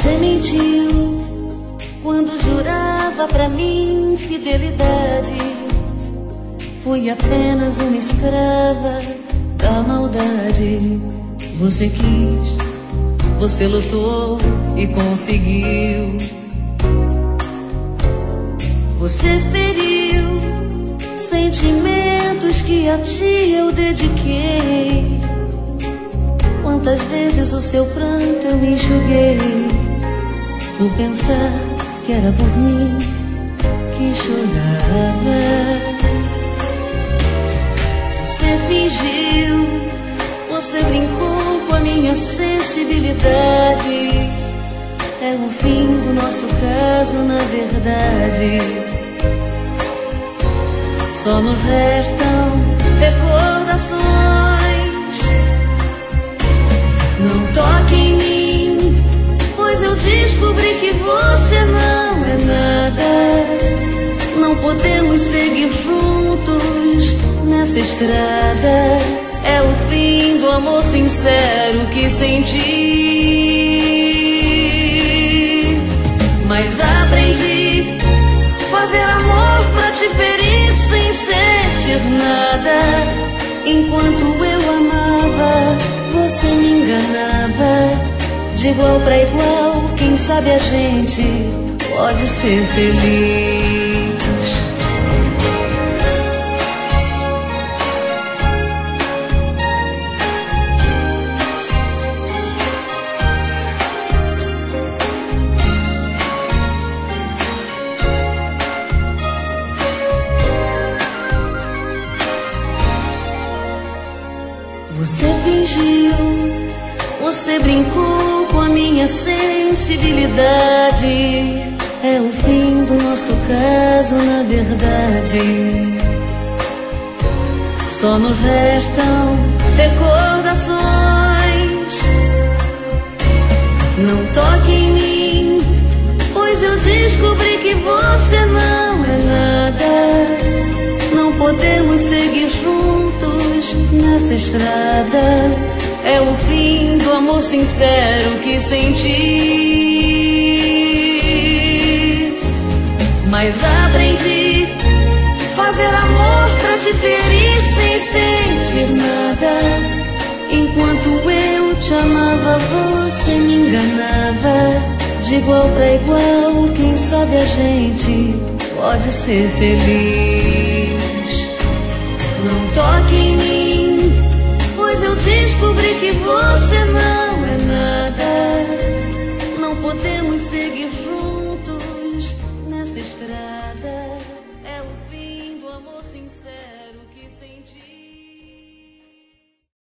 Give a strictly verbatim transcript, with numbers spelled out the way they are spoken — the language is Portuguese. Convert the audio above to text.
Você mentiu quando jurava pra mim fidelidade. Fui apenas uma escrava da maldade. Você quis, você lutou e conseguiu. Você feriu sentimentos que a ti eu dediquei. Quantas vezes o seu pranto eu enxuguei, por pensar que era por mim que chorava. Você fingiu, você brincou com a minha sensibilidade. É o fim do nosso caso, na verdade. Só nos restam recordações. Não toque em mim, pois eu descobri que você não é nada. Não podemos seguir juntos nessa estrada. É o fim do amor sincero que senti. Mas aprendi fazer amor pra te ferir sem sentir nada. Enquanto eu amava, você me enganava. De igual pra igual, quem sabe a gente pode ser feliz. Você fingiu, você brincou com a minha sensibilidade. É o fim do nosso caso, na verdade. Só nos restam recordações. Não toque em mim, pois eu descobri que você não é nada. Não podemos seguir juntos nessa estrada. É o fim do amor sincero que senti. Mas aprendi fazer amor pra te ferir sem sentir nada. Enquanto eu te amava, você me enganava. De igual pra igual, quem sabe a gente pode ser feliz. Não toque em mim, pois eu descobri que você não é nada. Não podemos seguir juntos nessa estrada.